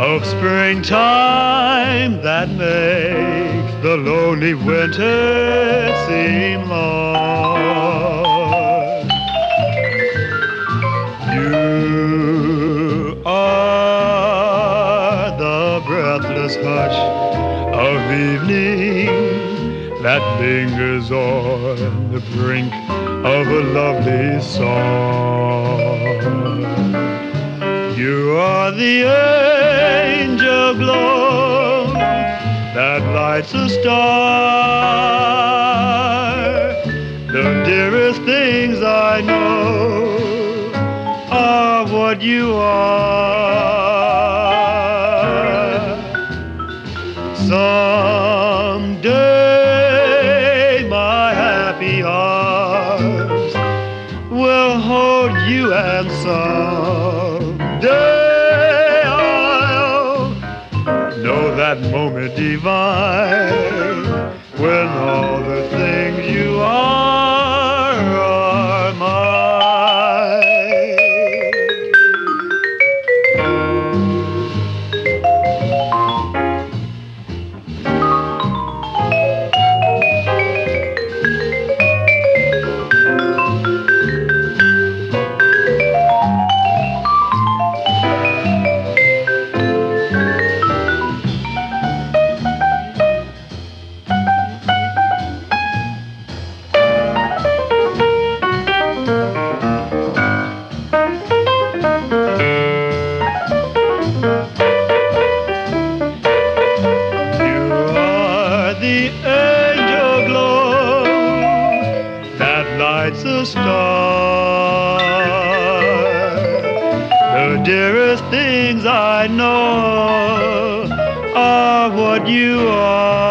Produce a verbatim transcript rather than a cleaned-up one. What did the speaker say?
of springtime that makes the lonely winter seem long. You are the breathless hush of evening that lingers on the brink of a lovely song. You are the angel glow that lights a star. The dearest things I know are what you are. Someday my happy arms will hold you, and someday I'll know that moment divine when all the things you are are mine. The angel glow that lights a star. The dearest things I know are what you are.